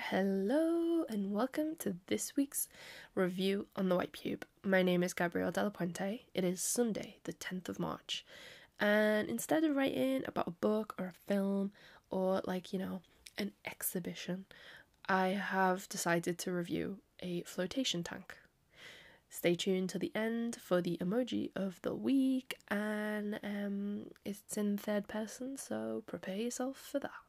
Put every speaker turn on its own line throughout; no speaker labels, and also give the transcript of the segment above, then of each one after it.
Hello and welcome to this week's review on the White Pube. My name is Gabrielle Della Puente. It is Sunday, the 10th of March. And instead of writing about a book or a film or an exhibition, I have decided to review a flotation tank. Stay tuned to the end for the emoji of the week, and it's in third person, so prepare yourself for that.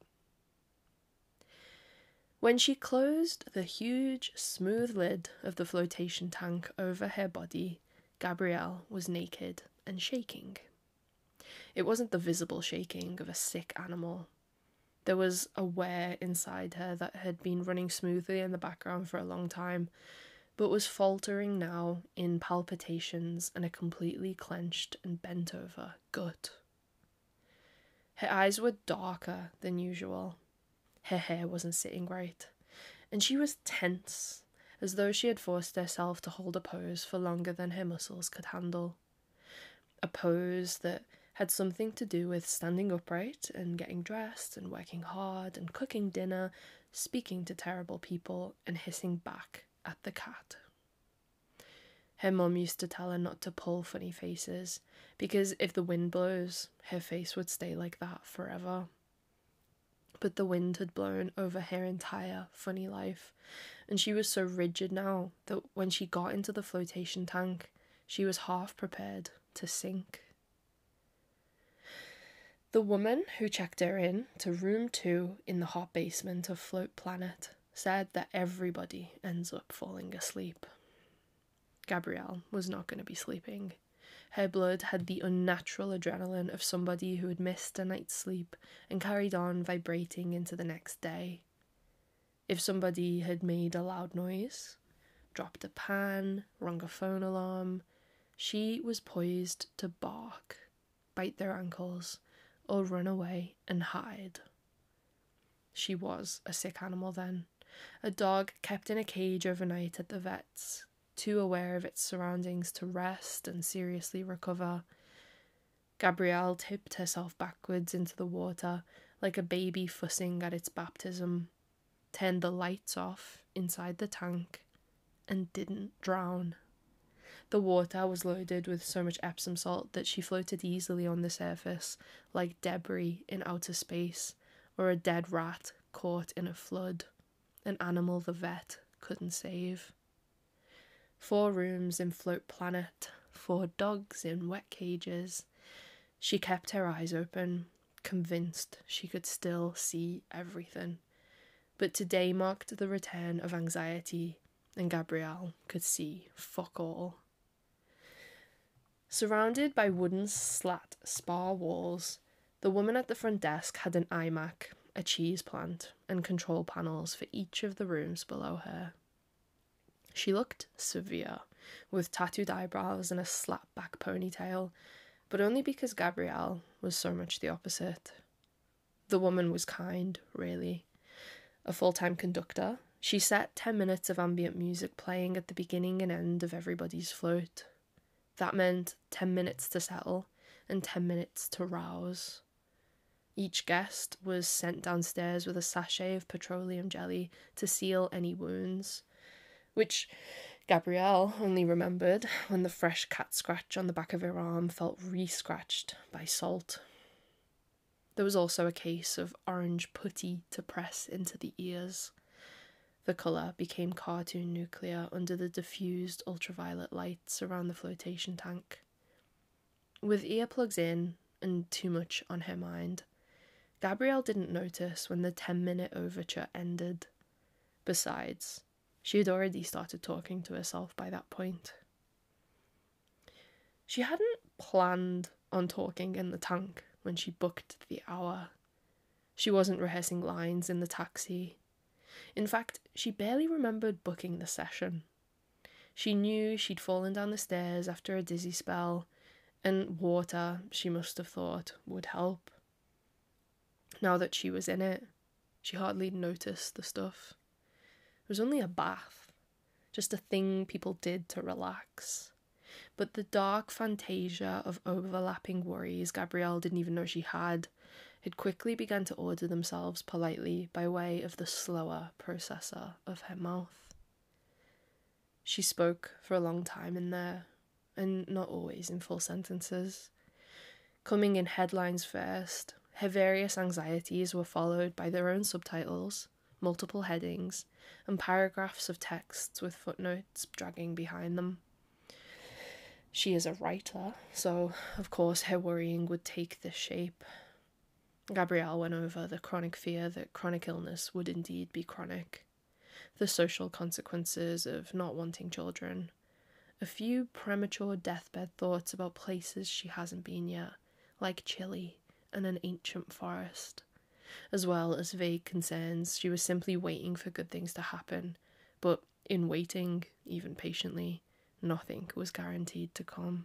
When she closed the huge, smooth lid of the flotation tank over her body, Gabrielle was naked and shaking. It wasn't the visible shaking of a sick animal. There was a wear inside her that had been running smoothly in the background for a long time, but was faltering now in palpitations and a completely clenched and bent over gut. Her eyes were darker than usual. Her hair wasn't sitting right, and she was tense, as though she had forced herself to hold a pose for longer than her muscles could handle. A pose that had something to do with standing upright and getting dressed and working hard and cooking dinner, speaking to terrible people and hissing back at the cat. Her mum used to tell her not to pull funny faces, because if the wind blows, her face would stay like that forever. But the wind had blown over her entire funny life, and she was so rigid now that when she got into the flotation tank, she was half prepared to sink. The woman who checked her in to room 2 in the hot basement of Float Planet said that everybody ends up falling asleep. Gabrielle was not going to be sleeping. Her blood had the unnatural adrenaline of somebody who had missed a night's sleep and carried on vibrating into the next day. If somebody had made a loud noise, dropped a pan, rung a phone alarm, she was poised to bark, bite their ankles, or run away and hide. She was a sick animal then, a dog kept in a cage overnight at the vet's, too aware of its surroundings to rest and seriously recover. Gabrielle tipped herself backwards into the water like a baby fussing at its baptism, turned the lights off inside the tank, and didn't drown. The water was loaded with so much Epsom salt that she floated easily on the surface, like debris in outer space, or a dead rat caught in a flood, an animal the vet couldn't save. 4 rooms in Float Planet, 4 dogs in wet cages. She kept her eyes open, convinced she could still see everything. But today marked the return of anxiety, and Gabrielle could see fuck all. Surrounded by wooden slat spar walls, the woman at the front desk had an iMac, a cheese plant, and control panels for each of the rooms below her. She looked severe, with tattooed eyebrows and a slap-back ponytail, but only because Gabrielle was so much the opposite. The woman was kind, really. A full-time conductor, she set 10 minutes of ambient music playing at the beginning and end of everybody's float. That meant 10 minutes to settle and 10 minutes to rouse. Each guest was sent downstairs with a sachet of petroleum jelly to seal any wounds, which Gabrielle only remembered when the fresh cat scratch on the back of her arm felt re-scratched by salt. There was also a case of orange putty to press into the ears. The colour became cartoon nuclear under the diffused ultraviolet lights around the flotation tank. With earplugs in and too much on her mind, Gabrielle didn't notice when the 10-minute overture ended. Besides, she had already started talking to herself by that point. She hadn't planned on talking in the tank when she booked the hour. She wasn't rehearsing lines in the taxi. In fact, she barely remembered booking the session. She knew she'd fallen down the stairs after a dizzy spell, and water, she must have thought, would help. Now that she was in it, she hardly noticed the stuff. It was only a bath, just a thing people did to relax. But the dark fantasia of overlapping worries Gabrielle didn't even know she had had quickly begun to order themselves politely by way of the slower processor of her mouth. She spoke for a long time in there, and not always in full sentences. Coming in headlines first, her various anxieties were followed by their own subtitles, multiple headings, and paragraphs of texts with footnotes dragging behind them. She is a writer, so of course her worrying would take this shape. Gabrielle went over the chronic fear that chronic illness would indeed be chronic, the social consequences of not wanting children, a few premature deathbed thoughts about places she hasn't been yet, like Chile and an ancient forest, as well as vague concerns she was simply waiting for good things to happen, but in waiting, even patiently, nothing was guaranteed to come.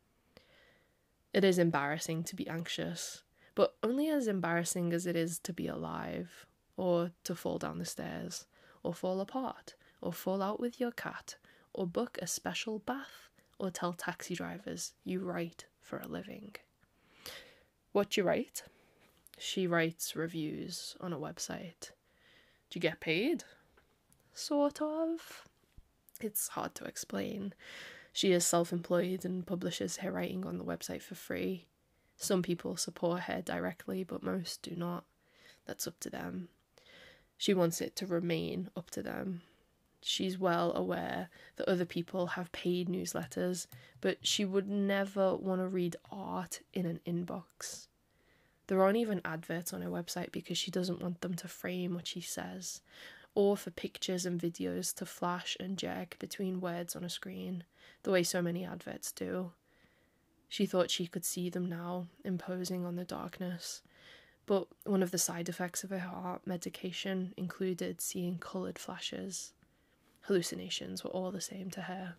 It is embarrassing to be anxious, but only as embarrassing as it is to be alive, or to fall down the stairs, or fall apart, or fall out with your cat, or book a special bath, or tell taxi drivers you write for a living. What you write? She writes reviews on a website. Do you get paid? Sort of. It's hard to explain. She is self-employed and publishes her writing on the website for free. Some people support her directly, but most do not. That's up to them. She wants it to remain up to them. She's well aware that other people have paid newsletters, but she would never want to read art in an inbox. There aren't even adverts on her website because she doesn't want them to frame what she says, or for pictures and videos to flash and jerk between words on a screen, the way so many adverts do. She thought she could see them now, imposing on the darkness, but one of the side effects of her heart medication included seeing coloured flashes. Hallucinations were all the same to her.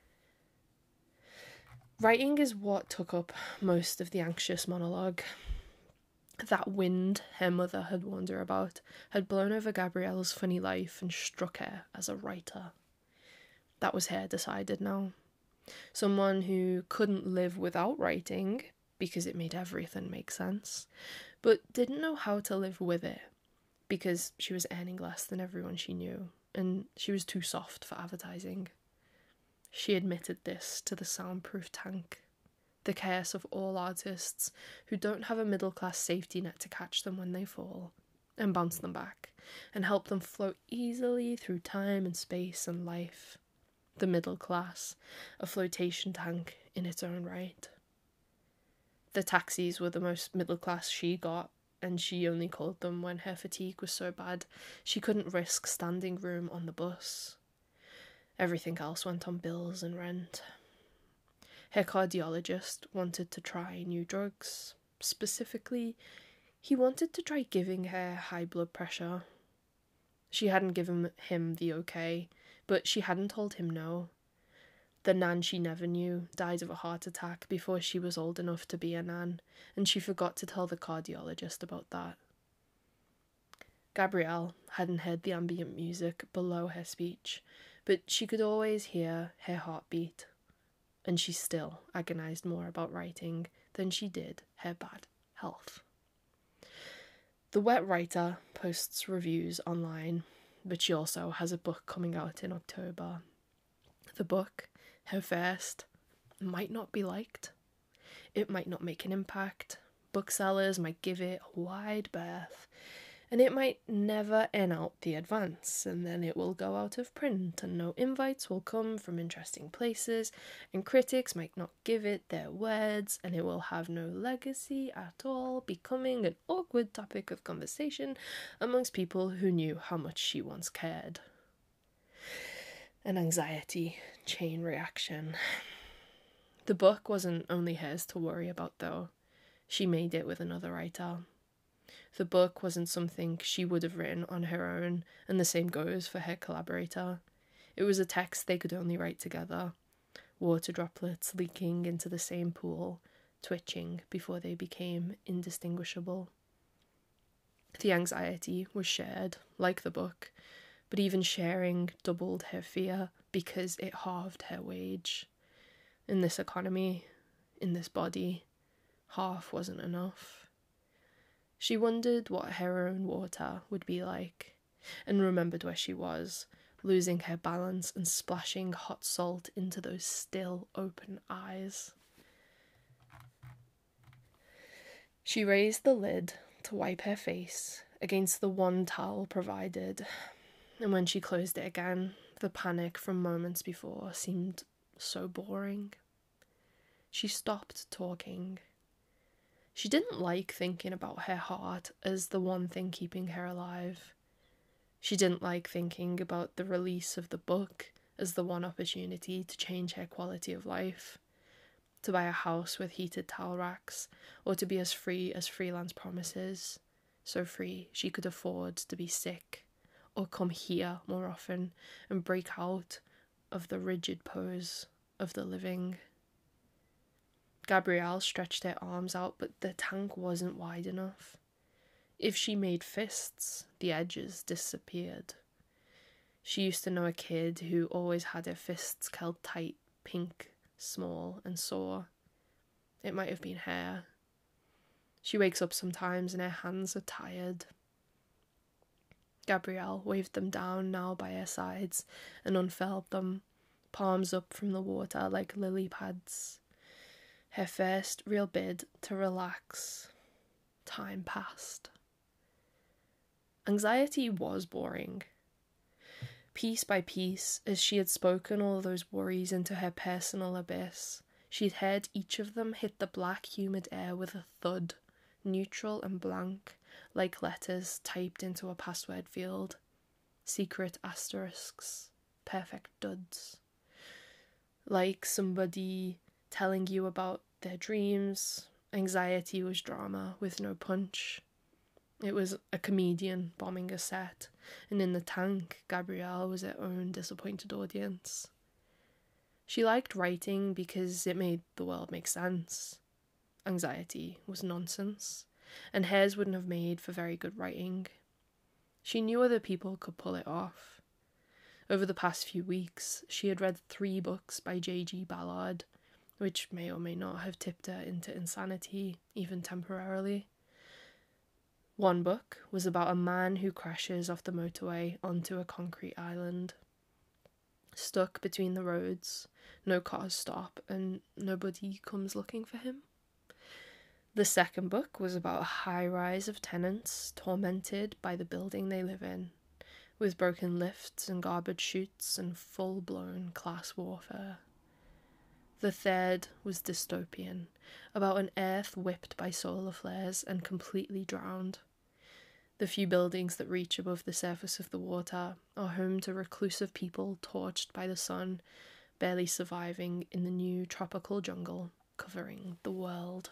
Writing is what took up most of the anxious monologue. That wind her mother had warned her about had blown over Gabrielle's funny life and struck her as a writer. That was her decided now. Someone who couldn't live without writing, because it made everything make sense, but didn't know how to live with it, because she was earning less than everyone she knew, and she was too soft for advertising. She admitted this to the soundproof tank, the curse of all artists who don't have a middle-class safety net to catch them when they fall, and bounce them back, and help them float easily through time and space and life. The middle class, a flotation tank in its own right. The taxis were the most middle class she got, and she only called them when her fatigue was so bad she couldn't risk standing room on the bus. Everything else went on bills and rent. Her cardiologist wanted to try new drugs. Specifically, he wanted to try giving her high blood pressure. She hadn't given him the okay, but she hadn't told him no. The nan she never knew died of a heart attack before she was old enough to be a nan, and she forgot to tell the cardiologist about that. Gabrielle hadn't heard the ambient music below her speech, but she could always hear her heartbeat, and she still agonized more about writing than she did her bad health. The wet writer posts reviews online, but she also has a book coming out in October. The book, her first, might not be liked. It might not make an impact. Booksellers might give it a wide berth, and it might never earn out the advance, and then it will go out of print, and no invites will come from interesting places, and critics might not give it their words, and it will have no legacy at all, becoming an awkward topic of conversation amongst people who knew how much she once cared. An anxiety chain reaction. The book wasn't only hers to worry about, though. She made it with another writer. The book wasn't something she would have written on her own, and the same goes for her collaborator. It was a text they could only write together, water droplets leaking into the same pool, twitching before they became indistinguishable. The anxiety was shared, like the book, but even sharing doubled her fear because it halved her wage. In this economy, in this body, half wasn't enough. She wondered what her own water would be like, and remembered where she was, losing her balance and splashing hot salt into those still open eyes. She raised the lid to wipe her face against the one towel provided, and when she closed it again, the panic from moments before seemed so boring. She stopped talking. She didn't like thinking about her heart as the one thing keeping her alive. She didn't like thinking about the release of the book as the one opportunity to change her quality of life, to buy a house with heated towel racks, or to be as free as Freelance promises, so free she could afford to be sick, or come here more often and break out of the rigid pose of the living. Gabrielle stretched her arms out, but the tank wasn't wide enough. If she made fists, the edges disappeared. She used to know a kid who always had her fists curled tight, pink, small, and sore. It might have been her. She wakes up sometimes and her hands are tired. Gabrielle waved them down now by her sides and unfurled them, palms up from the water like lily pads. Her first real bid to relax. Time passed. Anxiety was boring. Piece by piece, as she had spoken all those worries into her personal abyss, she'd heard each of them hit the black, humid air with a thud, neutral and blank, like letters typed into a password field. Secret asterisks, perfect duds. Like somebody telling you about their dreams, anxiety was drama with no punch. It was a comedian bombing a set, and in the tank, Gabrielle was her own disappointed audience. She liked writing because it made the world make sense. Anxiety was nonsense, and hers wouldn't have made for very good writing. She knew other people could pull it off. Over the past few weeks, she had read 3 books by J.G. Ballard, which may or may not have tipped her into insanity, even temporarily. One book was about a man who crashes off the motorway onto a concrete island. Stuck between the roads, no cars stop, and nobody comes looking for him. The second book was about a high rise of tenants tormented by the building they live in, with broken lifts and garbage chutes and full-blown class warfare. The third was dystopian, about an earth whipped by solar flares and completely drowned. The few buildings that reach above the surface of the water are home to reclusive people torched by the sun, barely surviving in the new tropical jungle covering the world.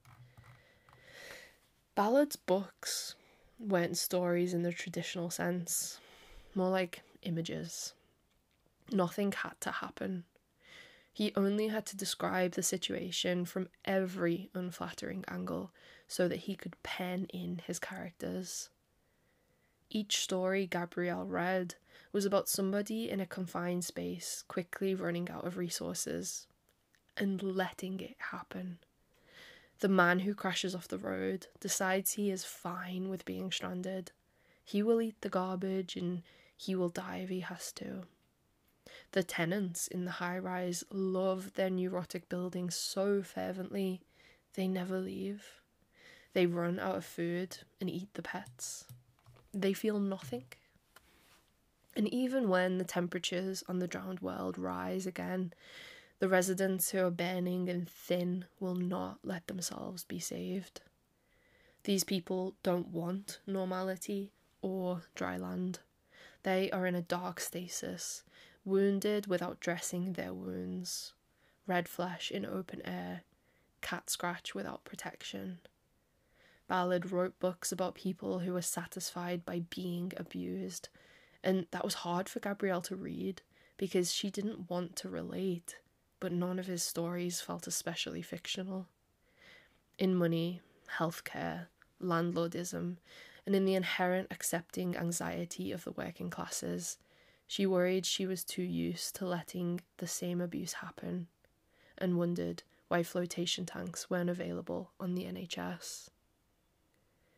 Ballard's books weren't stories in the traditional sense, more like images. Nothing had to happen. He only had to describe the situation from every unflattering angle so that he could pen in his characters. Each story Gabrielle read was about somebody in a confined space quickly running out of resources and letting it happen. The man who crashes off the road decides he is fine with being stranded. He will eat the garbage and he will die if he has to. The tenants in the high-rise love their neurotic buildings so fervently, they never leave. They run out of food and eat the pets. They feel nothing. And even when the temperatures on the drowned world rise again, the residents who are burning and thin will not let themselves be saved. These people don't want normality or dry land. They are in a dark stasis, wounded without dressing their wounds, red flesh in open air, cat scratch without protection. Ballard wrote books about people who were satisfied by being abused, and that was hard for Gabrielle to read because she didn't want to relate, but none of his stories felt especially fictional. In money, healthcare, landlordism, and in the inherent accepting anxiety of the working classes, she worried she was too used to letting the same abuse happen, and wondered why flotation tanks weren't available on the NHS.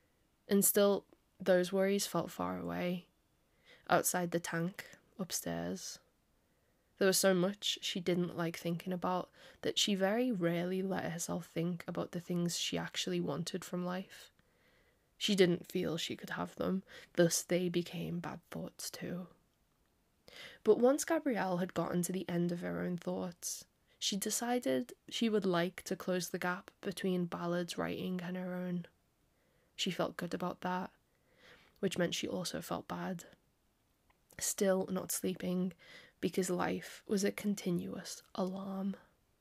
And still, those worries felt far away, outside the tank, upstairs. There was so much she didn't like thinking about that she very rarely let herself think about the things she actually wanted from life. She didn't feel she could have them, thus they became bad thoughts too. But once Gabrielle had gotten to the end of her own thoughts, she decided she would like to close the gap between Ballard's writing and her own. She felt good about that, which meant she also felt bad. Still not sleeping, because life was a continuous alarm.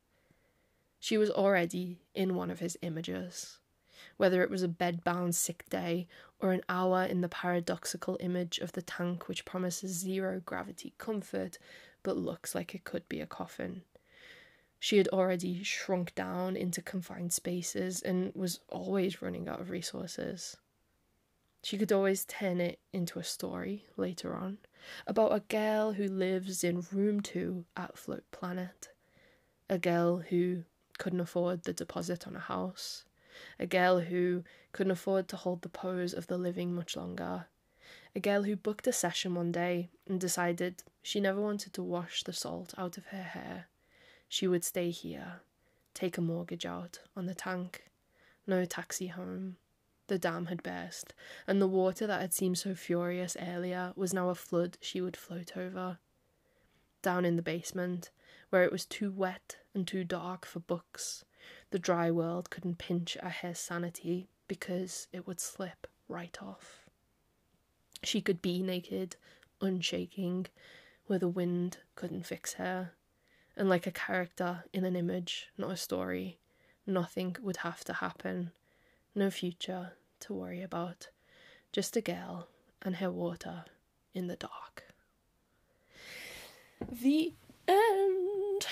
She was already in one of his images, whether it was a bed-bound sick day or an hour in the paradoxical image of the tank which promises zero-gravity comfort but looks like it could be a coffin. She had already shrunk down into confined spaces and was always running out of resources. She could always turn it into a story later on, about a girl who lives in room 2 at Float Planet. A girl who couldn't afford the deposit on a house. A girl who couldn't afford to hold the pose of the living much longer. A girl who booked a session one day and decided she never wanted to wash the salt out of her hair. She would stay here, take a mortgage out on the tank. No taxi home. The dam had burst, and the water that had seemed so furious earlier was now a flood she would float over. Down in the basement, where it was too wet and too dark for books, the dry world couldn't pinch at her sanity because it would slip right off. She could be naked, unshaking, where the wind couldn't fix her, and like a character in an image, not a story, nothing would have to happen, no future to worry about, just a girl and her water in the dark. The end.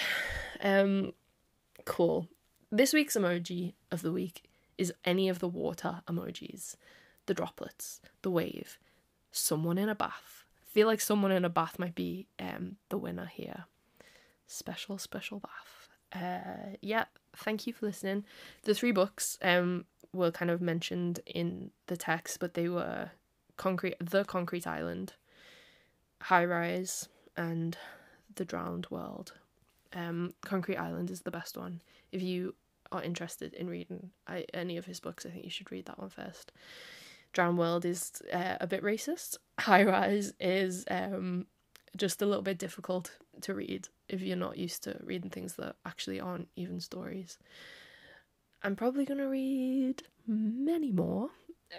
Cool. This week's emoji of the week is any of the water emojis. The droplets, the wave, someone in a bath. I feel like someone in a bath might be the winner here. Special bath. Yeah, thank you for listening. The 3 books were kind of mentioned in the text, but they were The Concrete Island, High Rise, and The Drowned World. Concrete Island is the best one. If you are interested in reading any of his books, I think you should read that one first. Drowned World is a bit racist. High Rise is just a little bit difficult to read if you're not used to reading things that actually aren't even stories. I'm probably going to read many more.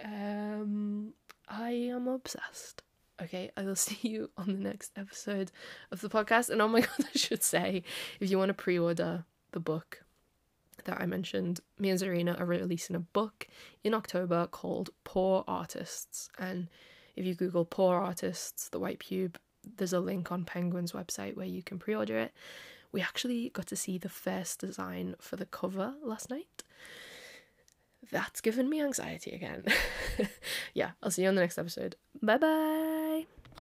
I am obsessed. Okay, I will see you on the next episode of the podcast. And oh my god, I should say, if you want to pre-order the book that I mentioned, me and Zarina are releasing a book in October called Poor Artists. And if you Google Poor Artists, The White Pube, there's a link on Penguin's website where you can pre-order it. We actually got to see the first design for the cover last night. That's given me anxiety again. Yeah, I'll see you on the next episode. Bye bye.